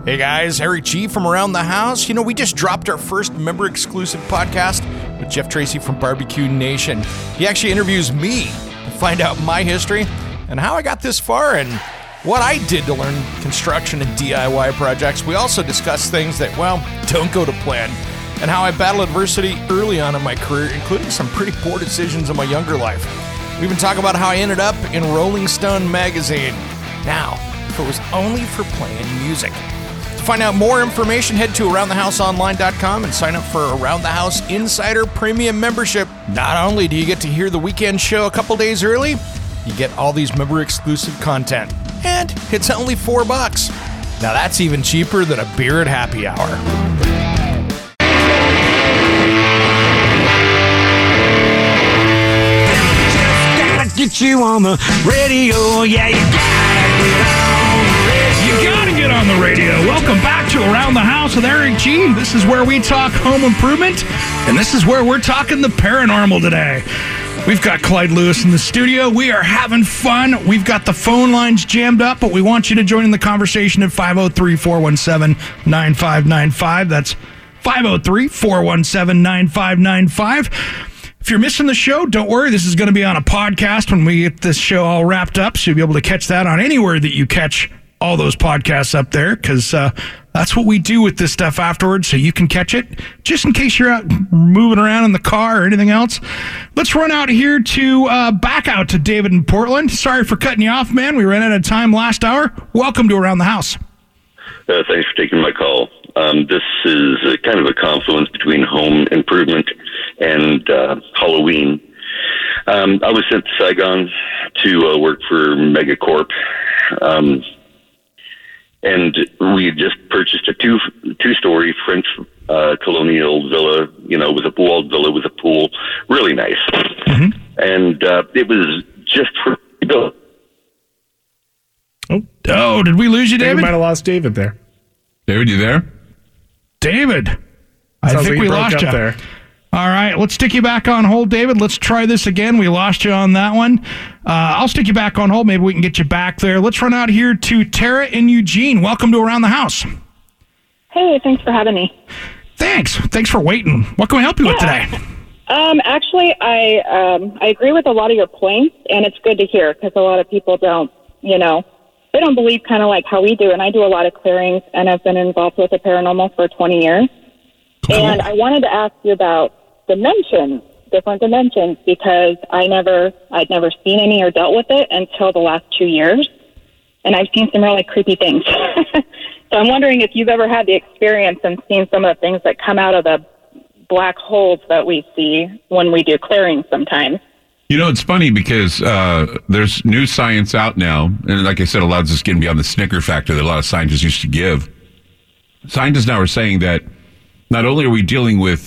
Hey guys, Harry G from Around the House. You know, we just dropped our first member-exclusive podcast with Jeff Tracy from Barbecue Nation. He actually interviews me to find out my history and how I got this far and what I did to learn construction and DIY projects. We also discuss things that, well, don't go to plan, and how I battled adversity early on in my career, including some pretty poor decisions in my younger life. We even talk about how I ended up in Rolling Stone magazine. Now, if it was only for playing music. To find out more information, head to AroundTheHouseOnline.com and sign up for Around the House Insider Premium Membership. Not only do you get to hear the weekend show a couple days early, you get all these member-exclusive content. And it's only $4. Now that's even cheaper than a beer at happy hour. Get you on the radio, yeah, you gotta get on the radio. Welcome back to Around the House with Eric G. This is where we talk home improvement, and this is where we're talking the paranormal today. We've got Clyde Lewis in the studio. We are having fun. We've got the phone lines jammed up, but we want you to join in the conversation at 503-417-9595. That's 503-417-9595. If you're missing the show, don't worry. This is going to be on a podcast when we get this show all wrapped up, so you'll be able to catch that on anywhere that you catch all those podcasts up there, because that's what we do with this stuff afterwards, so you can catch it just in case you're out moving around in the car or anything else. Let's run out here to back out to David in Portland. Sorry for cutting you off, man. We ran out of time last hour. Welcome to Around the House. Thanks for taking my call. This is kind of a confluence between home improvement and Halloween. I was sent to Saigon to work for Megacorp, and we just purchased a two-story French colonial villa, with a walled villa with a pool, really nice. Mm-hmm. And it was just for built. Oh, did we lose you, David? We might have lost David there. David, you there? David, I think we lost you there. All right, let's stick you back on hold, David. Let's try this again. We lost you on that one. I'll stick you back on hold. Maybe we can get you back there. Let's run out here to Tara in Eugene. Welcome to Around the House. Hey, thanks for having me. Thanks for waiting. What can we help you with today? Actually, I agree with a lot of your points, and it's good to hear because a lot of people don't, they don't believe kind of like how we do, and I do a lot of clearings, and I've been involved with the paranormal for 20 years. Cool. And I wanted to ask you about different dimensions, because I'd never seen any or dealt with it until the last 2 years, and I've seen some really creepy things. So I'm wondering if you've ever had the experience and seen some of the things that come out of the black holes that we see when we do clearings sometimes. It's funny because there's new science out now, and like I said, a lot of this is getting beyond the snicker factor that a lot of scientists used to give. Scientists now are saying that not only are we dealing with,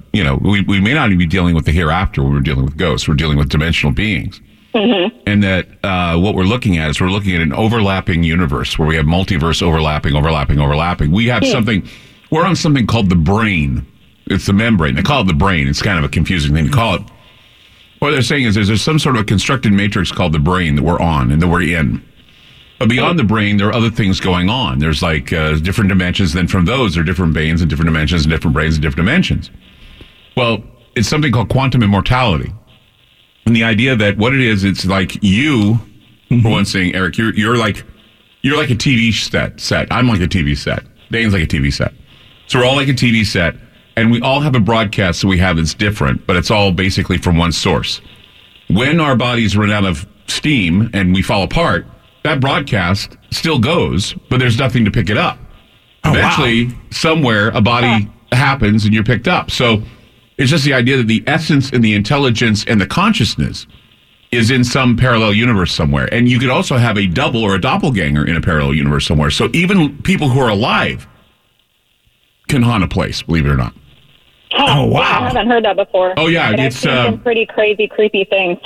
we may not even be dealing with the hereafter when we're dealing with ghosts, we're dealing with dimensional beings. Mm-hmm. And that what we're looking at is we're looking at an overlapping universe where we have multiverse overlapping. We have we're on something called the brain. It's the membrane. They call it the brain. It's kind of a confusing thing to call it. What they're saying is there's some sort of a constructed matrix called the brain that we're on and that we're in. But beyond the brain, there are other things going on. There's different dimensions. Then from those, there are different brains and different dimensions and different brains and different dimensions. Well, it's something called quantum immortality. And the idea that what it is, it's like you, for one thing, Eric, you're like a TV set. I'm like a TV set. Dane's like a TV set. So we're all like a TV set. And we all have a broadcast that we have that's different, but it's all basically from one source. When our bodies run out of steam and we fall apart, that broadcast still goes, but there's nothing to pick it up. Eventually, somewhere, a body happens and you're picked up. So it's just the idea that the essence and the intelligence and the consciousness is in some parallel universe somewhere. And you could also have a double or a doppelganger in a parallel universe somewhere. So even people who are alive can haunt a place, believe it or not. Oh, wow. Yeah, I haven't heard that before. Oh, yeah. But It's I've seen some pretty crazy, creepy things.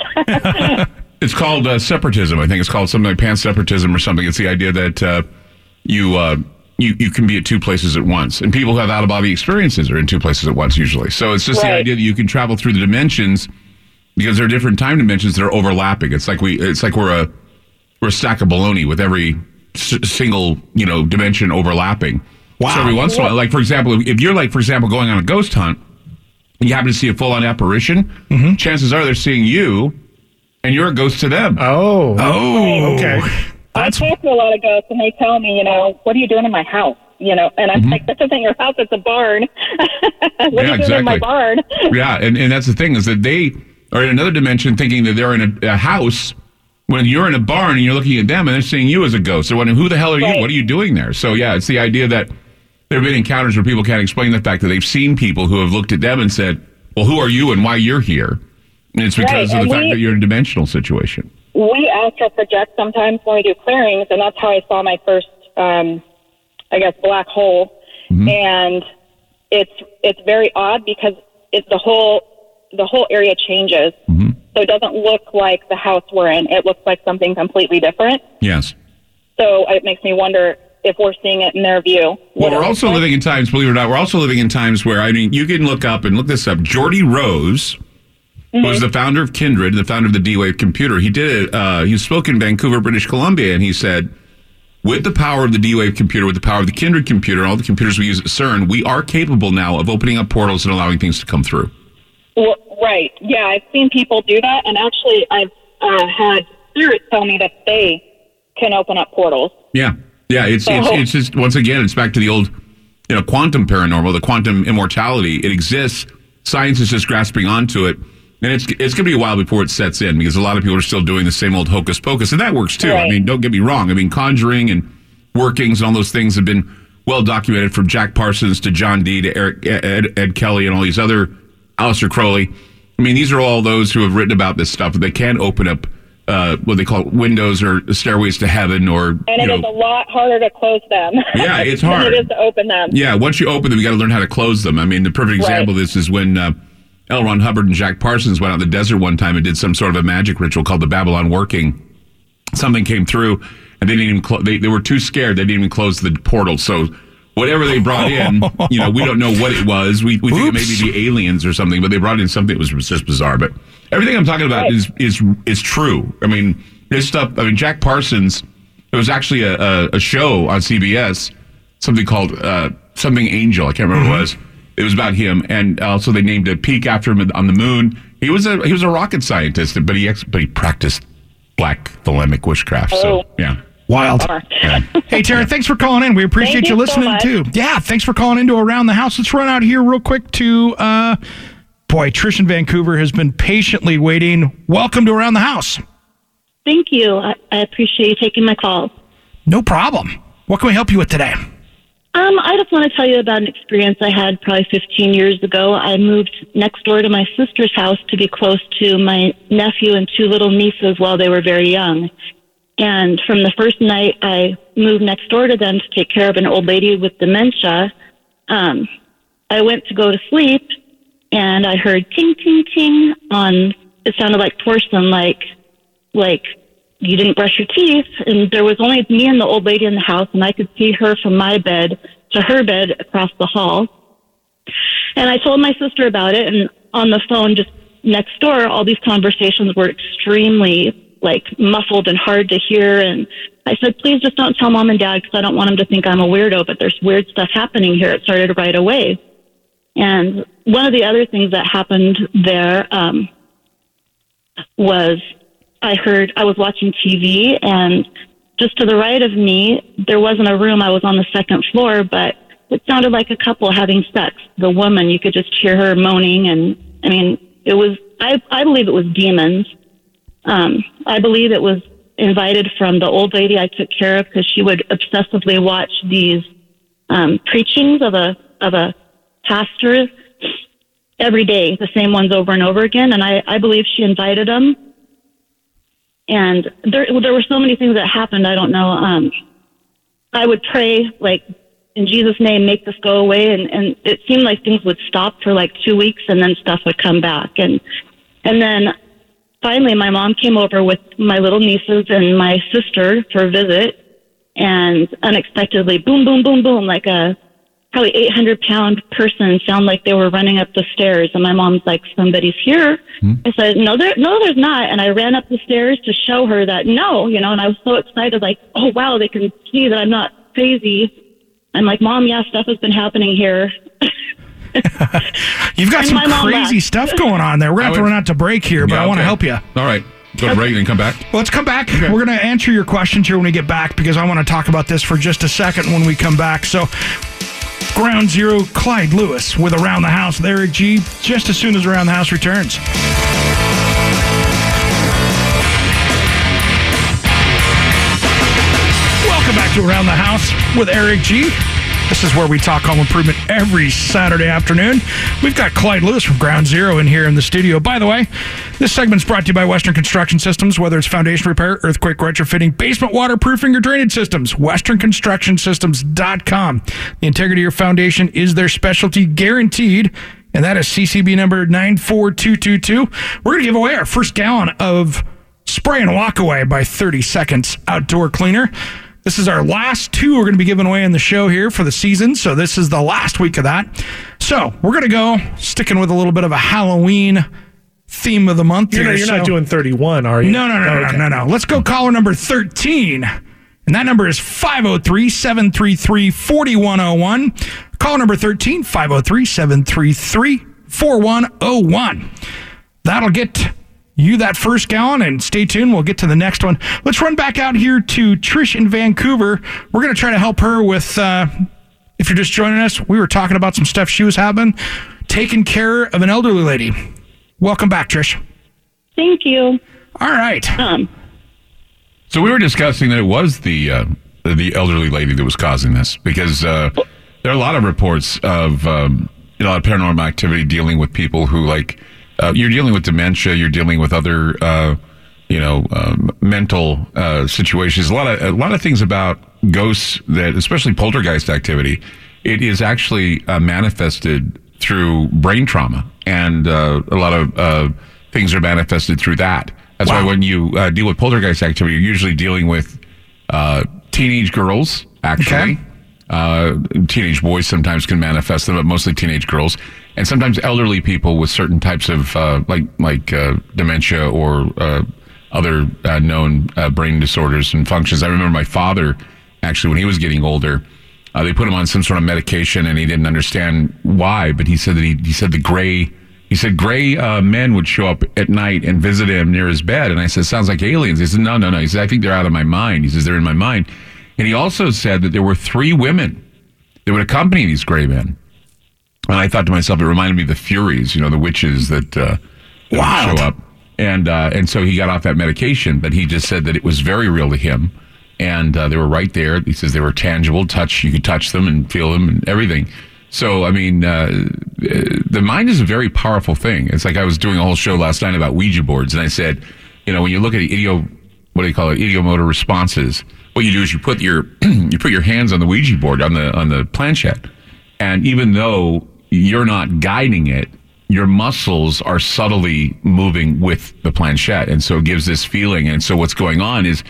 It's called separatism. I think it's called something like pan-separatism or something. It's the idea that you can be at two places at once. And people who have out-of-body experiences are in two places at once usually. So it's just the idea that you can travel through the dimensions because there are different time dimensions that are overlapping. It's like we're a stack of bologna with every single, dimension overlapping. Wow. So every once in a while, like, for example, if you're like, for example, going on a ghost hunt and you happen to see a full-on apparition, chances are they're seeing you and you're a ghost to them. Oh, okay. I talk to a lot of ghosts, and they tell me, what are you doing in my house? And I'm like, this isn't your house, it's a barn. What are you doing in my barn? Yeah, and that's the thing, is that they are in another dimension thinking that they're in a house when you're in a barn and you're looking at them and they're seeing you as a ghost. They're wondering, who the hell are you? What are you doing there? So, yeah, it's the idea that there have been encounters where people can't explain the fact that they've seen people who have looked at them and said, well, who are you and why you're here? And it's because of the fact that you're in a dimensional situation. We astral project sometimes when we do clearings, and that's how I saw my first, black hole. And it's very odd because the whole area changes. So it doesn't look like the house we're in. It looks like something completely different. Yes. So it makes me wonder if we're seeing it in their view. Well, we're also living in times, believe it or not, we're also living in times where, you can look this up. Geordie Rose was the founder of Kindred, the founder of the D-Wave computer. He did it. He spoke in Vancouver, British Columbia, and he said, with the power of the D-Wave computer, with the power of the Kindred computer, and all the computers we use at CERN, we are capable now of opening up portals and allowing things to come through. Well, right. Yeah, I've seen people do that, and actually I've had spirits tell me that they can open up portals. Yeah. Yeah, it's just, once again, it's back to the old, quantum paranormal, the quantum immortality. It exists. Science is just grasping onto it. And it's going to be a while before it sets in, because a lot of people are still doing the same old hocus pocus. And that works too. Right. Don't get me wrong. Conjuring and workings and all those things have been well documented, from Jack Parsons to John Dee to Ed Kelly and all these other, Aleister Crowley. These are all those who have written about this stuff. They can open up what they call windows or stairways to heaven, and it is a lot harder to close them. Yeah, it's hard. than it is to open them. Yeah, once you open them, you got to learn how to close them. The perfect example of this is when L. Ron Hubbard and Jack Parsons went out in the desert one time and did some sort of a magic ritual called the Babylon Working. Something came through, and they didn't even they were too scared. They didn't even close the portal. So whatever they brought in, we don't know what it was. We think it may be the aliens or something, but they brought in something that was just bizarre. But everything I'm talking about is true. This stuff. Jack Parsons. There was actually a show on CBS, something called Something Angel. I can't remember what it was. It was about him, and also they named a peak after him on the moon. He was a rocket scientist, but he practiced black thelemic witchcraft. So yeah. Wild. Yeah. Hey, Tara, thanks for calling in. We appreciate you listening, too. Yeah, thanks for calling into Around the House. Let's run out here real quick to, Trish in Vancouver has been patiently waiting. Welcome to Around the House. Thank you. I appreciate you taking my call. No problem. What can we help you with today? I just want to tell you about an experience I had probably 15 years ago. I moved next door to my sister's house to be close to my nephew and two little nieces while they were very young. And from the first night I moved next door to them to take care of an old lady with dementia, I went to go to sleep, and I heard ting, ting, ting on, it sounded like porcelain, like you didn't brush your teeth. And there was only me and the old lady in the house, and I could see her from my bed to her bed across the hall. And I told my sister about it, and on the phone just next door, all these conversations were extremely muffled and hard to hear. And I said, please just don't tell Mom and Dad, because I don't want them to think I'm a weirdo, but there's weird stuff happening here. It started right away. And one of the other things that happened there was I was watching TV, and just to the right of me, there wasn't a room. I was on the second floor, but it sounded like a couple having sex. The woman, you could just hear her moaning, and it was, I believe it was demons. I believe it was invited from the old lady I took care of, because she would obsessively watch these preachings of a pastor every day, the same ones over and over again. And I believe she invited them. And there were so many things that happened. I don't know. I would pray, in Jesus' name, make this go away. And it seemed like things would stop for 2 weeks, and then stuff would come back. And then finally, my mom came over with my little nieces and my sister for a visit, and unexpectedly, boom, boom, boom, boom, like a probably 800-pound person sound like they were running up the stairs. And my mom's like, somebody's here. I said, no, there's not. And I ran up the stairs to show her that no, and I was so excited, like, oh, wow, they can see that I'm not crazy. I'm like, Mom, yeah, stuff has been happening here. You've got some crazy stuff going on there. We're going to have to run out to break here, but I want to help you. All right. Go to break and come back. Well, let's come back. Okay. We're going to answer your questions here when we get back because I want to talk about this for just a second when we come back. So, Ground Zero, Clyde Lewis with Around the House with Eric G. just as soon as Around the House returns. Welcome back to Around the House with Eric G. This is where we talk home improvement every Saturday afternoon. We've got Clyde Lewis from Ground Zero in here in the studio. By the way, this segment's brought to you by Western Construction Systems, whether it's foundation repair, earthquake retrofitting, basement waterproofing, or drainage systems. WesternConstructionSystems.com. The integrity of your foundation is their specialty, guaranteed, and that is CCB number 94222. We're going to give away our first gallon of Spray and Walk Away by 30 Seconds Outdoor Cleaner. This is our last two we're going to be giving away in the show here for the season, so this is the last week of that. So we're going to go sticking with a little bit of a Halloween theme of the month. You're not doing 31, are you? No. Let's go caller number 13, and that number is 503-733-4101. Caller number 13, 503-733-4101. That'll get you that first gallon, and stay tuned. We'll get to the next one. Let's run back out here to Trish in Vancouver. We're going to try to help her with, if you're just joining us, we were talking about some stuff she was having, taking care of an elderly lady. Welcome back, Trish. Thank you. All right. So we were discussing that it was the elderly lady that was causing this, because there are a lot of reports of a lot of paranormal activity dealing with people who, like, you're dealing with dementia, you're dealing with other, mental situations. A lot of things about ghosts that, especially poltergeist activity, it is actually manifested through brain trauma, and a lot of things are manifested through that. That's why when you deal with poltergeist activity, you're usually dealing with teenage girls, actually. Okay. Teenage boys sometimes can manifest them, but mostly teenage girls, and sometimes elderly people with certain types of like dementia or other known brain disorders and functions. I remember my father, actually, when he was getting older, they put him on some sort of medication, and he didn't understand why. But he said that gray men would show up at night and visit him near his bed, and I said, sounds like aliens. He said, no. He said, I think they're out of my mind. He says, they're in my mind. And he also said that there were 3 women that would accompany these gray men. And I thought to myself, it reminded me of the Furies, the witches that would show up. And so he got off that medication, but he just said that it was very real to him. And they were right there. He says they were tangible. You could touch them and feel them and everything. So, I mean, the mind is a very powerful thing. It's like I was doing a whole show last night about Ouija boards, and I said, when you look at ideomotor responses, what you do is you put your hands on the Ouija board, on the planchette, and even though you're not guiding it, your muscles are subtly moving with the planchette, and so it gives this feeling. And so what's going on is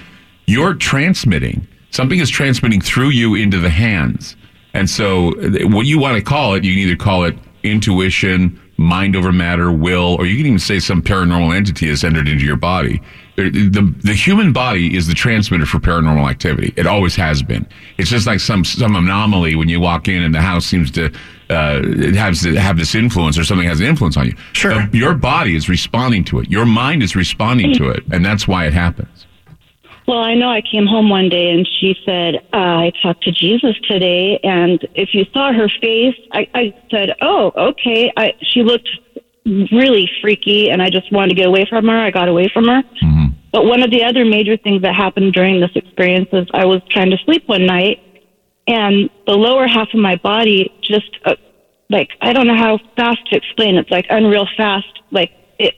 something is transmitting through you into the hands. And so what you want to call it, you can either call it intuition, mind over matter, will, or you can even say some paranormal entity has entered into your body. The human body is the transmitter for paranormal activity. It always has been. It's just like some anomaly when you walk in and the house seems to have this influence, or something has an influence on you. Sure. Your body is responding to it. Your mind is responding to it, and that's why it happens. Well, I know I came home one day and she said, I talked to Jesus today, and if you saw her face, I said, oh, okay. She looked really freaky, and I just wanted to get away from her. I got away from her. Mm-hmm. But one of the other major things that happened during this experience is I was trying to sleep one night, and the lower half of my body just, I don't know how fast to explain. It's like unreal fast. Like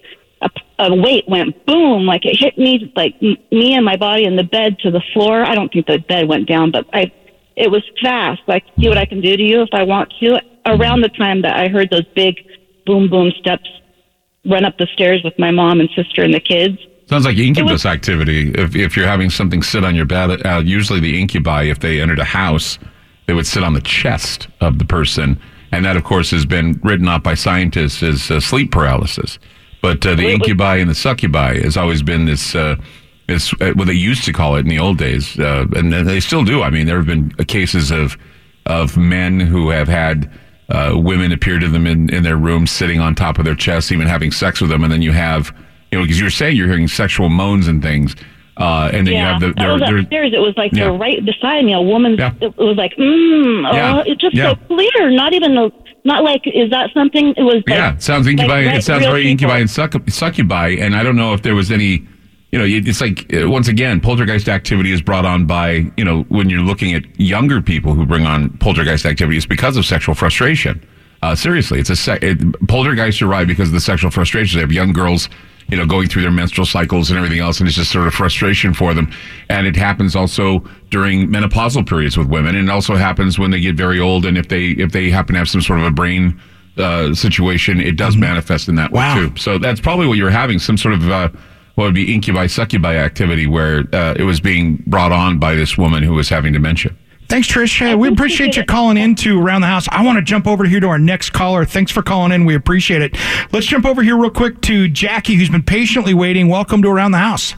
a weight went boom, like it hit me, like me and my body in the bed to the floor. I don't think the bed went down, but it was fast. Like, see what I can do to you if I want to. Around the time that I heard those big boom, boom steps run up the stairs with my mom and sister and the kids. Sounds like incubus activity. If you're having something sit on your bed, usually the incubi, if they entered a house, They would sit on the chest of the person. And that, of course, has been written off by scientists as sleep paralysis. But the incubi and the succubi has always been this, what they used to call it in the old days. And they still do. I mean, there have been cases of men who have had women appear to them in their rooms, sitting on top of their chests, even having sex with them. And then you have, because you were saying you're hearing sexual moans and things. And then you have I was upstairs. It was like they're right beside me. A woman. Yeah. It was like, it's just so clear. Not even not like, is that something? It was. Like, sounds incubi. Like, it sounds very incubi and succubi. And I don't know if there was any. It's like once again, poltergeist activity is brought on by when you're looking at younger people who bring on poltergeist activity, it's because of sexual frustration. Seriously, poltergeists arrive because of the sexual frustration. They have young girls. Going through their menstrual cycles and everything else, and it's just sort of frustration for them. And it happens also during menopausal periods with women, and it also happens when they get very old, and if they happen to have some sort of a brain situation, it does manifest in that way too. So that's probably what you're having, some sort of what would be incubi, succubi activity, where it was being brought on by this woman who was having dementia. Thanks, Trish. We appreciate you calling in to Around the House. I want to jump over here to our next caller. Thanks for calling in. We appreciate it. Let's jump over here real quick to Jackie, who's been patiently waiting. Welcome to Around the House.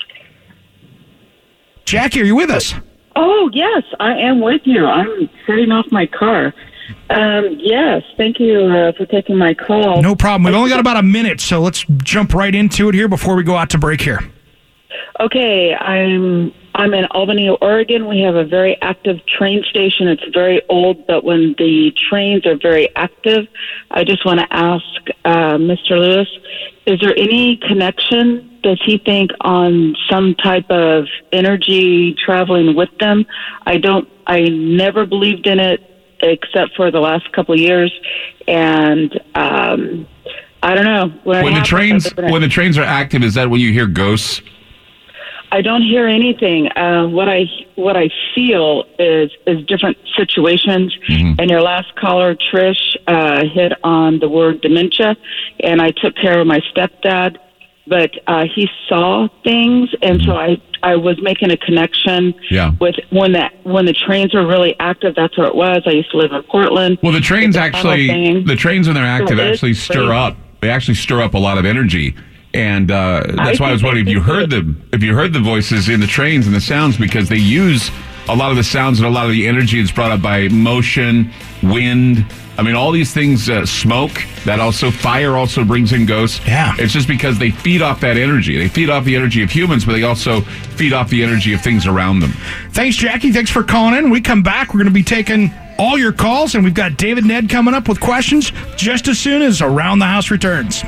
Jackie, are you with us? Oh, yes, I am with you. I'm setting off my car. Yes, thank you for taking my call. No problem. We've only got about a minute, so let's jump right into it here before we go out to break here. Okay, I'm in Albany, Oregon. We have a very active train station. It's very old, but when the trains are very active, I just want to ask Mr. Lewis, is there any connection, does he think, on some type of energy traveling with them? I never believed in it except for the last couple of years, and I don't know. When the trains are active, is that when you hear ghosts? I don't hear anything. What I feel is different situations. Mm-hmm. And your last caller, Trish, hit on the word dementia, and I took care of my stepdad, but he saw things, and so I was making a connection with when the trains were really active. That's where it was. I used to live in Portland. Well, the trains when they're active actually stir up. They actually stir up a lot of energy. And that's why I was wondering if you heard the voices in the trains and the sounds, because they use a lot of the sounds and a lot of the energy that's brought up by motion, wind. I mean, all these things, smoke, fire also brings in ghosts. Yeah. It's just because they feed off that energy. They feed off the energy of humans, but they also feed off the energy of things around them. Thanks, Jackie. Thanks for calling in. When we come back, we're going to be taking all your calls, and we've got David Ned coming up with questions just as soon as Around the House returns.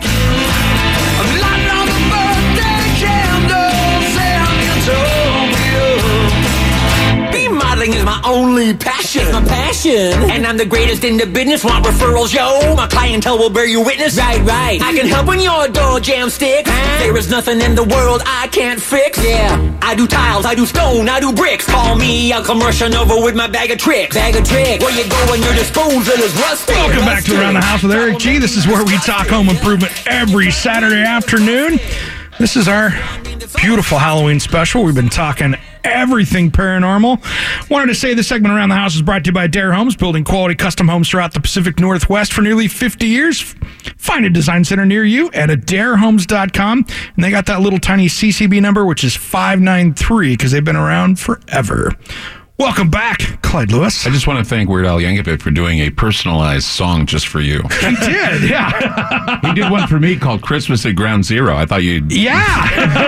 Modeling is my only passion. It's my passion. And I'm the greatest in the business. Want referrals, yo? My clientele will bear you witness. Right. I can help when your door jam sticks. There is nothing in the world I can't fix. Yeah. I do tiles, I do stone, I do bricks. Call me, I'll come rushing over with my bag of tricks. Where you go when your disposal is rusty. Welcome back to Around the House with Eric G. This is where we talk home improvement every Saturday afternoon. This is our beautiful Halloween special. We've been talking everything paranormal. Wanted to say this segment Around the House is brought to you by Adair Homes, building quality custom homes throughout the Pacific Northwest for nearly 50 years. Find a design center near you at AdairHomes.com. And they got that little tiny CCB number, which is 593, because they've been around forever. Welcome back, Clyde Lewis. I just want to thank Weird Al Yankovic for doing a personalized song just for you. He did, yeah. He did one for me called Christmas at Ground Zero. I thought you'd... Yeah!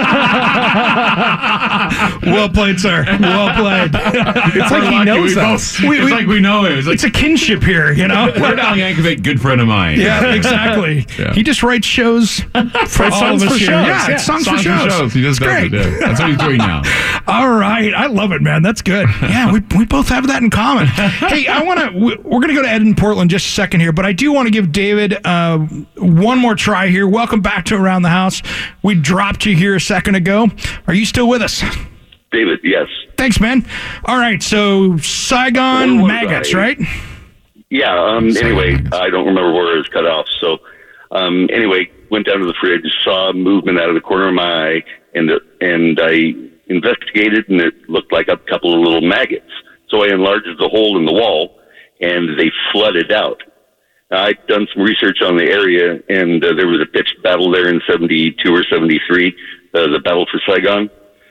Well played, sir. Well played. It's like he knows us. It's like we know him. It's a kinship here, you know? Weird Al Yankovic, good friend of mine. Yeah, exactly. Yeah. He just writes shows for all of us here. Yeah, songs for shows. He just does it. Yeah. That's what he's doing now. All right. I love it, man. That's good. Yeah, we both have that in common. Hey, we're going to go to Ed in Portland just a second here, but I do want to give David one more try here. Welcome back to Around the House. We dropped you here a second ago. Are you still with us? David, yes. Thanks, man. All right, so Saigon maggots, right? Yeah, anyway, I don't remember where it was cut off. So, anyway, went down to the fridge, saw movement out of the corner of my eye, and I investigated, and it looked like a couple of little maggots. So I enlarged the hole in the wall, and they flooded out. I'd done some research on the area, and there was a pitched battle there in 72 or 73, the Battle for Saigon.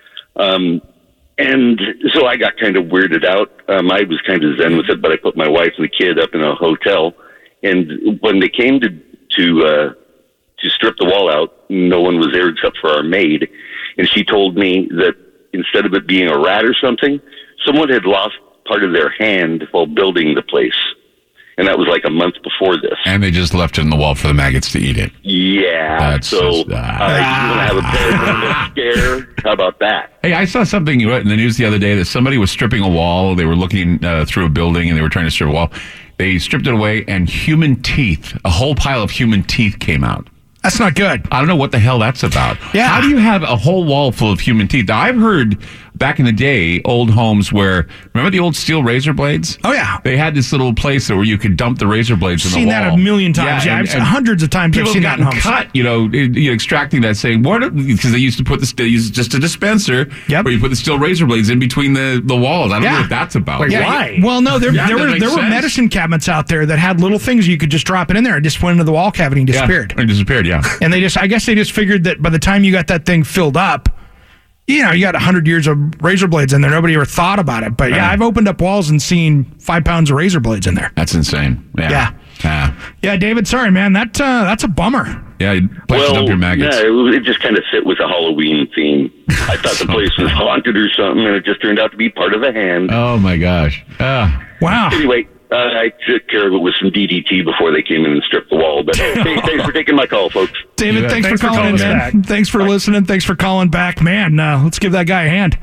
And so I got kind of weirded out. I was kind of zen with it, but I put my wife and the kid up in a hotel. And when they came to strip the wall out, no one was there except for our maid. And she told me that instead of it being a rat or something, someone had lost part of their hand while building the place. And that was like a month before this. And they just left it in the wall for the maggots to eat it. Yeah. That's so you want to have a paranormal scare? How about that? Hey, I saw something in the news the other day that somebody was stripping a wall. They were looking through a building and they were trying to strip a wall. They stripped it away and human teeth, a whole pile of human teeth came out. That's not good. I don't know what the hell that's about. Yeah. How do you have a whole wall full of human teeth? Now, I've heard back in the day, old homes where, remember the old steel razor blades? Oh, yeah. They had this little place where you could dump the razor blades in the wall. Seen that a million times. Yeah, and hundreds of times I've seen that in homes. Cut, extracting that, saying, because they used to they used just a dispenser where you put the steel razor blades in between the walls. I don't know what that's about. Why? Well, no, there were medicine cabinets out there that had little things you could just drop it in there and just went into the wall cavity and disappeared. Yeah, it disappeared, yeah. And I guess they just figured that by the time you got that thing filled up, you got 100 years of razor blades in there. Nobody ever thought about it. But I've opened up walls and seen 5 pounds of razor blades in there. That's insane. Yeah. Yeah, David, sorry, man. That's a bummer. Yeah, place to dump your maggots. Yeah, it just kind of fit with the Halloween theme. I thought the place was haunted or something, and it just turned out to be part of a hand. Oh, my gosh. Wow. Anyway, I took care of it with some DDT before they came in and stripped the wall. But hey, thanks for taking my call, folks. David, thanks for calling in, man. Back. Thanks for listening. Thanks for calling back. Man, let's give that guy a hand.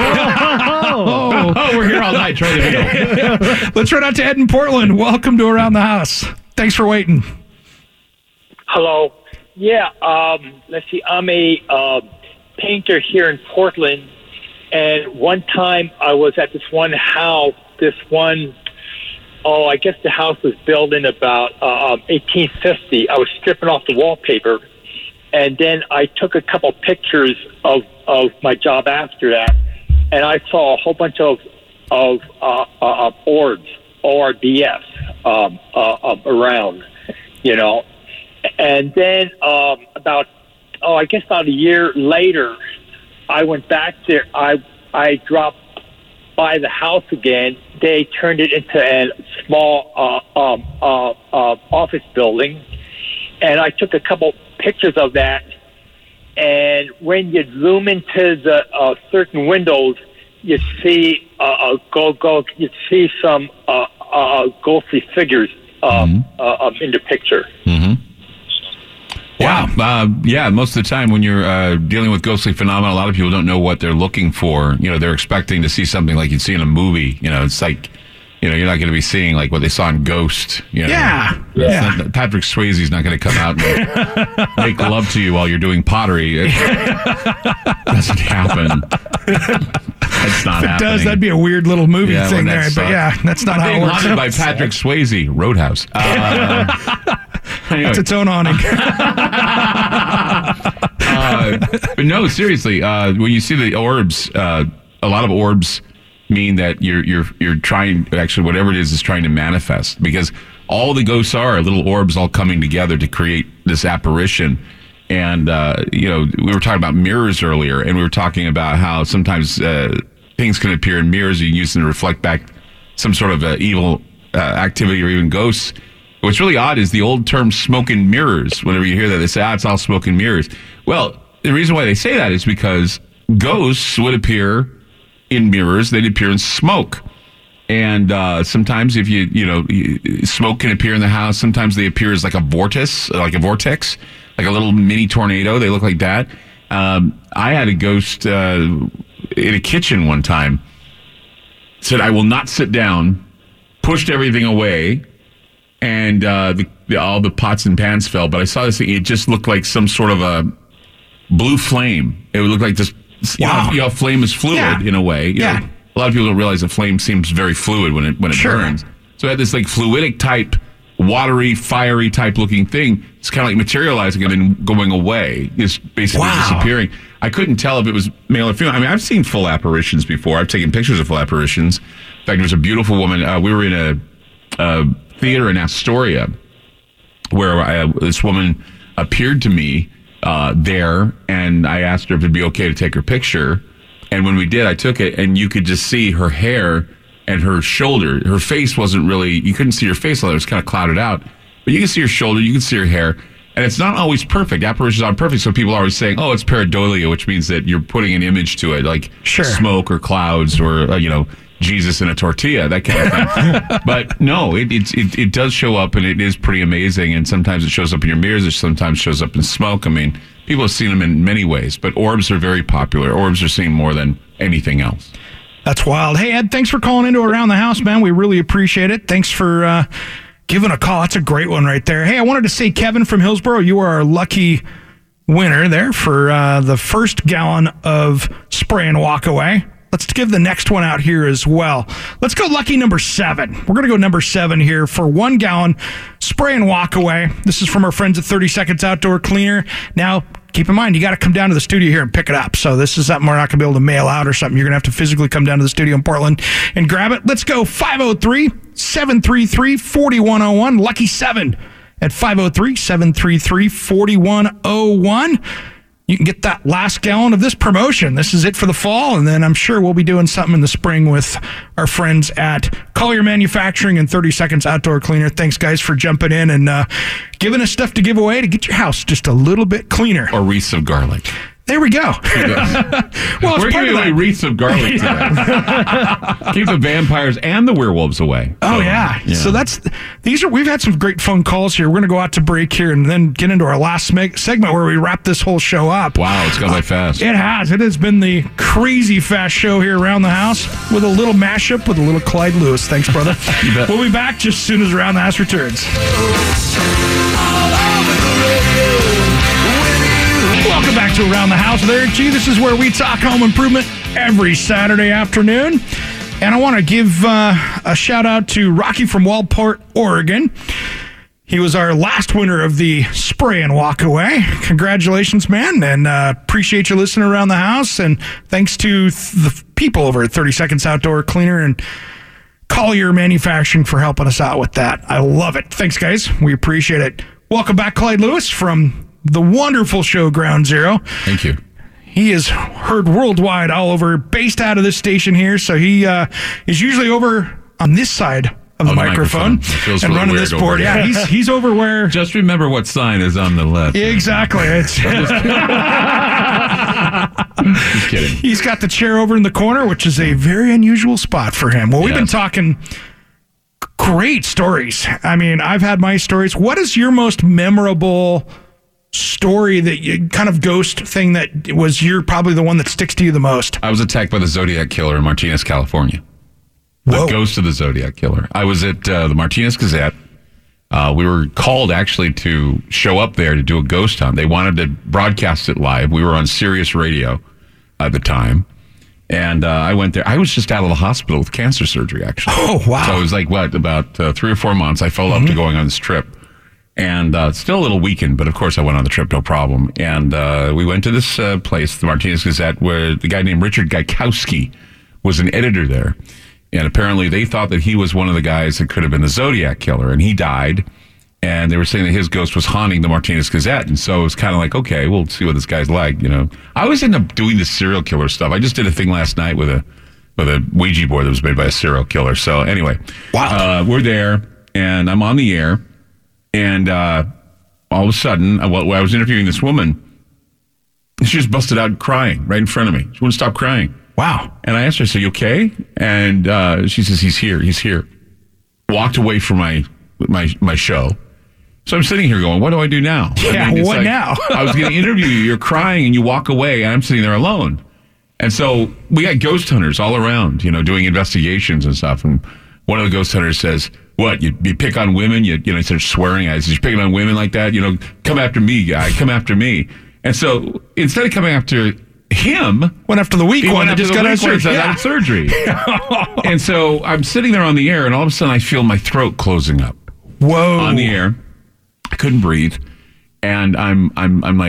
We're here all night trying to Let's run out to Ed in Portland. Welcome to Around the House. Thanks for waiting. Hello. Yeah, let's see. I'm a painter here in Portland. And one time I was at this one house, I guess the house was built in about 1850. I was stripping off the wallpaper, and then I took a couple pictures of my job after that, and I saw a whole bunch of orbs, ORBS, around, And then about a year later, I went back there. I dropped by the house again. They turned it into a small office building, and I took a couple pictures of that. And when you zoom into the certain windows, you see you see some ghostly figures in the picture. Mm-hmm. Wow. Most of the time when you're dealing with ghostly phenomena, a lot of people don't know what they're looking for. They're expecting to see something like you'd see in a movie. It's like, you're not going to be seeing like what they saw in Ghost. Patrick Swayze's not going to come out and make love to you while you're doing pottery. It doesn't happen. That's not happening. If it does, that'd be a weird little movie thing there. But that's not how it works. Haunted by Patrick Swayze, Roadhouse. Anyway. That's its own awning. But no, seriously, when you see the orbs, a lot of orbs mean that you're trying, actually whatever it is trying to manifest, because all the ghosts are little orbs all coming together to create this apparition. And we were talking about mirrors earlier, and we were talking about how sometimes things can appear in mirrors. You can use them to reflect back some sort of evil activity or even ghosts. What's really odd is the old term smoke and mirrors. Whenever you hear that, they say, it's all smoke and mirrors. Well, the reason why they say that is because ghosts would appear in mirrors. They'd appear in smoke. And sometimes if smoke can appear in the house. Sometimes they appear as like a vortex, like a little mini tornado. They look like that. I had a ghost in a kitchen one time. Said, I will not sit down. Pushed everything away. And all the pots and pans fell. But I saw this thing. It just looked like some sort of a blue flame. It would look like this. Wow. Flame is fluid in a way. A lot of people don't realize that flame seems very fluid when it burns. So it had this like fluidic type, watery, fiery type looking thing. It's kind of like materializing and then going away. It's basically disappearing. I couldn't tell if it was male or female. I mean, I've seen full apparitions before. I've taken pictures of full apparitions. there was a beautiful woman. We were in a theater in Astoria where this woman appeared to me there, and I asked her if it'd be okay to take her picture. And when we did, I took it, and you could just see her hair and her shoulder. Her face wasn't really, you couldn't see her face, it was kind of clouded out. But you can see her shoulder, you can see her hair. And it's not always perfect. Apparitions aren't perfect, so people are always saying, oh, it's pareidolia, which means that you're putting an image to it, like smoke or clouds or, Jesus in a tortilla, that kind of thing. But no, it does show up, and it is pretty amazing. And sometimes it shows up in your mirrors. It sometimes shows up in smoke. I mean, people have seen them in many ways, but orbs are very popular. Orbs are seen more than anything else. That's wild. Hey, Ed, thanks for calling into Around the House, man. We really appreciate it. Thanks for giving a call. That's a great one right there. Hey, I wanted to say, Kevin from Hillsboro, you are our lucky winner there for the first gallon of Spray and Walk Away. Let's give the next one out here as well. Let's go lucky number 7. We're going to go number 7 here for 1 gallon Spray and Walk Away. This is from our friends at 30 Seconds Outdoor Cleaner. Now, keep in mind, you got to come down to the studio here and pick it up. So this is something we're not going to be able to mail out or something. You're going to have to physically come down to the studio in Portland and grab it. Let's go 503-733-4101. Lucky 7 at 503-733-4101. You can get that last gallon of this promotion. This is it for the fall, and then I'm sure we'll be doing something in the spring with our friends at Collier Manufacturing and 30 Seconds Outdoor Cleaner. Thanks, guys, for jumping in and giving us stuff to give away to get your house just a little bit cleaner. Or wreaths of garlic. There we go. Well, we're giving away wreaths of garlic today. Keep the vampires and the werewolves away. Oh, yeah. So we've had some great phone calls here. We're going to go out to break here and then get into our last segment where we wrap this whole show up. Wow, it's gone by fast. It has. It has been the crazy fast show here around the house with a little mashup with a little Clyde Lewis. Thanks, brother. We'll be back just as soon as Around the House returns. Welcome back to Around the House with Eric G. This is where we talk home improvement every Saturday afternoon. And I want to give a shout out to Rocky from Waldport, Oregon. He was our last winner of the Spray and Walk Away. Congratulations, man. And appreciate you listening Around the House. And thanks to the people over at 30 Seconds Outdoor Cleaner and Collier Manufacturing for helping us out with that. I love it. Thanks, guys. We appreciate it. Welcome back, Clyde Lewis from the wonderful show Ground Zero. Thank you. He is heard worldwide, all over, based out of this station here. So he is usually over on this side of the microphone and really running this board. Yeah, he's over where. Just remember what sign is on the left. Exactly. Just kidding. He's got the chair over in the corner, which is a very unusual spot for him. Well, we've been talking great stories. I mean, I've had my stories. What is your most memorable story, that you kind of ghost thing that was probably the one that sticks to you the most? I was attacked by the Zodiac Killer in Martinez, California. The ghost of the Zodiac Killer. I was at the Martinez Gazette. We were called actually to show up there to do a ghost hunt. They wanted to broadcast it live. We were on Sirius Radio at the time. And I went there. I was just out of the hospital with cancer surgery, actually. Oh, wow. So it was like, about 3 or 4 months. I fell up to going on this trip. And still a little weakened, but of course I went on the trip, no problem. And we went to this place, the Martinez Gazette, where the guy named Richard Gaikowski was an editor there. And apparently they thought that he was one of the guys that could have been the Zodiac Killer, and he died. And they were saying that his ghost was haunting the Martinez Gazette. And so it was kind of like, okay, we'll see what this guy's like, you know. I always end up doing the serial killer stuff. I just did a thing last night with a Ouija board that was made by a serial killer. So anyway, we're there, and I'm on the air. And all of a sudden, while I was interviewing this woman, she just busted out crying right in front of me. She wouldn't stop crying. Wow. And I asked her, "So you okay?" And she says, "He's here. He's here." Walked away from my show. So I'm sitting here going, "What do I do now?" Yeah, what now? I was going to interview you. You're crying, and you walk away, and I'm sitting there alone. And so we got ghost hunters all around, you know, doing investigations and stuff. And one of the ghost hunters says, "What, you pick on women?" You know, instead of swearing, I said, "You're picking on women like that? You know, come after me, guy. Come after me." And so instead of coming after him, went after the weak one that just got out of surgery. And so I'm sitting there on the air, and all of a sudden I feel my throat closing up. Whoa! On the air, I couldn't breathe, and I'm like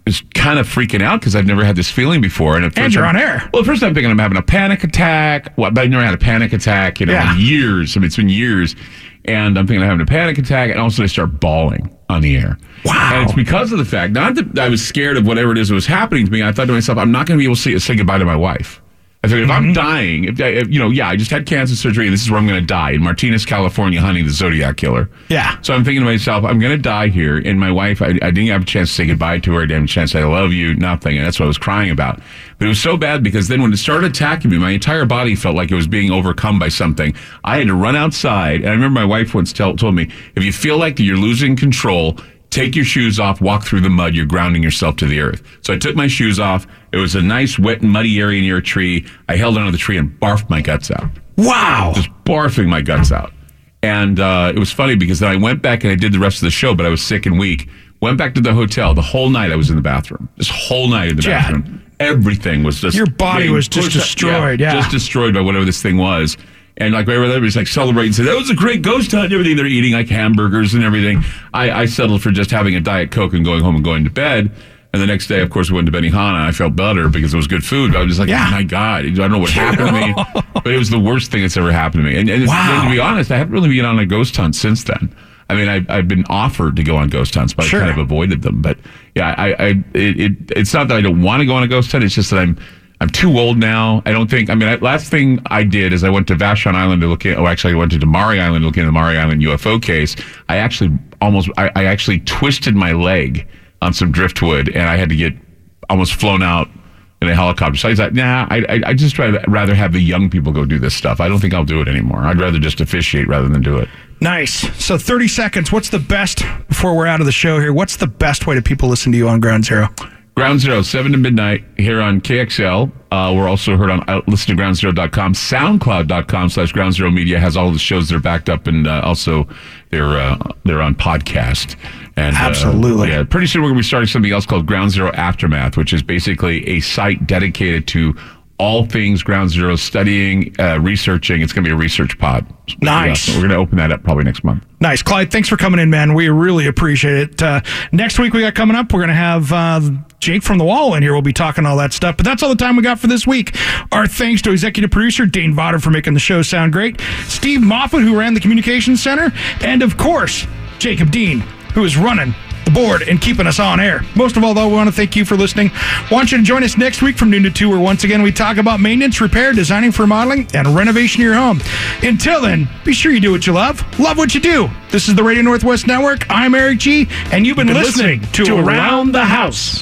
is kind of freaking out because I've never had this feeling before. And you're on air. Well, at first I'm thinking I'm having a panic attack. Well, but I've never had a panic attack, in years. I mean, it's been years. And I'm thinking I'm having a panic attack. And all of a sudden I start bawling on the air. Wow. And it's because of the fact, not that I was scared of whatever it is that was happening to me. I thought to myself, I'm not going to be able to say goodbye to my wife. I figured if I'm dying, I just had cancer surgery and this is where I'm going to die in Martinez, California, hunting the Zodiac killer. Yeah. So I'm thinking to myself, I'm going to die here. And my wife, I didn't have a chance to say goodbye to her. I didn't have a chance to say I love you, nothing. And that's what I was crying about. But it was so bad because then when it started attacking me, my entire body felt like it was being overcome by something. I had to run outside. And I remember my wife once told me, if you feel like you're losing control, take your shoes off, walk through the mud, you're grounding yourself to the earth. So I took my shoes off. It was a nice, wet and muddy area near a tree. I held onto the tree and barfed my guts out. Wow. Just barfing my guts out. And it was funny because then I went back and I did the rest of the show, but I was sick and weak. Went back to the hotel. The whole night I was in the bathroom. This whole night in the bathroom. Everything was just... Your body was just destroyed, just destroyed by whatever this thing was. And like everybody's like celebrating, saying, that was a great ghost hunt and everything. They're eating like hamburgers and everything. I settled for just having a Diet Coke and going home and going to bed. And the next day, of course, we went to Benihana. I felt better because it was good food. But I was just like, oh my God, I don't know what happened to me. But it was the worst thing that's ever happened to me. And to be honest, I haven't really been on a ghost hunt since then. I mean, I've been offered to go on ghost hunts, but I kind of avoided them. But yeah, it's not that I don't want to go on a ghost hunt. It's just that I'm too old now. I don't think, last thing I did is I went to Vashon Island to look at, I went to Damari Island to look into the Damari Island UFO case. I actually twisted my leg on some driftwood and I had to get almost flown out in a helicopter. So I thought, I just rather have the young people go do this stuff. I don't think I'll do it anymore. I'd rather just officiate rather than do it. Nice. So 30 seconds. What's the best, before we're out of the show here, what's the best way to people listen to you on Ground Zero? Ground Zero, 7 to midnight here on KXL. We're also heard on listen to groundzero.com. SoundCloud.com/Ground Zero Media has all the shows that are backed up, and also they're on podcast. And absolutely. Pretty soon we're going to be starting something else called Ground Zero Aftermath, which is basically a site dedicated to all things Ground Zero, studying, researching. It's going to be a research pod. Nice. We're going to open that up probably next month. Nice. Clyde, thanks for coming in, man. We really appreciate it. Next week we got coming up, we're going to have Jake from The Wall in here. We'll be talking all that stuff. But that's all the time we got for this week. Our thanks to executive producer Dane Vodder for making the show sound great, Steve Moffat, who ran the Communications Center, and of course, Jacob Dean, who is running the board and keeping us on air. Most of all, though, we want to thank you for listening. Want you to join us next week from noon to 2, where once again we talk about maintenance, repair, designing for remodeling, and renovation of your home. Until then, be sure you do what you love what you do. This is the Radio Northwest Network. I'm Eric G., and you've been listening to Around the House.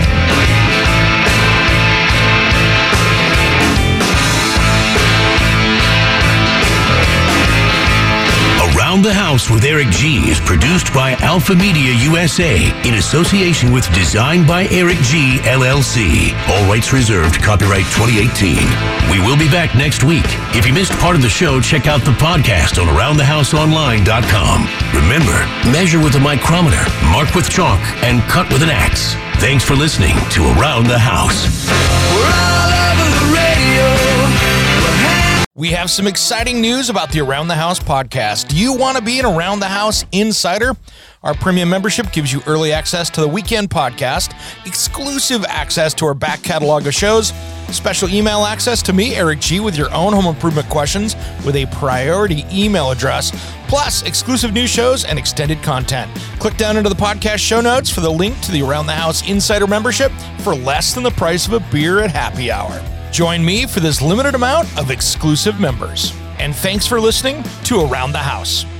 Around the House with Eric G. is produced by Alpha Media USA in association with Design by Eric G. LLC. All rights reserved. Copyright 2018. We will be back next week. If you missed part of the show, check out the podcast on AroundTheHouseOnline.com. Remember, measure with a micrometer, mark with chalk, and cut with an axe. Thanks for listening to Around the House. We're all over the radio. We have some exciting news about the Around the House podcast. Do you want to be an Around the House insider? Our premium membership gives you early access to the weekend podcast, exclusive access to our back catalog of shows, special email access to me, Eric G., with your own home improvement questions with a priority email address, plus exclusive new shows and extended content. Click down into the podcast show notes for the link to the Around the House insider membership for less than the price of a beer at happy hour. Join me for this limited amount of exclusive members. And thanks for listening to Around the House.